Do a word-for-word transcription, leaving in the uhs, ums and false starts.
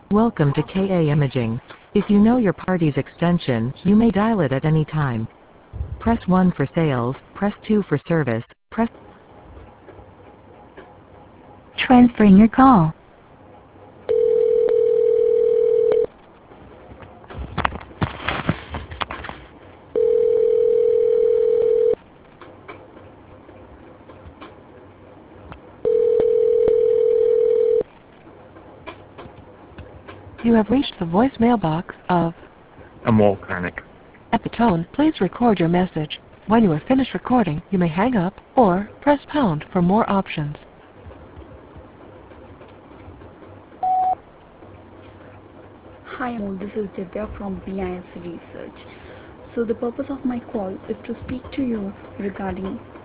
Welcome to K A Imaging. If you know your party's extension, you may dial it at any time. Press one for sales, press two for service, press Transferring your call. You have reached the voicemail box of Amol Karnik. At the tone, please record your message. When you are finished recording, you may hang up or press pound for more options. Hi Amol, this is Divya from B I S Research. So the purpose of my call is to speak to you regarding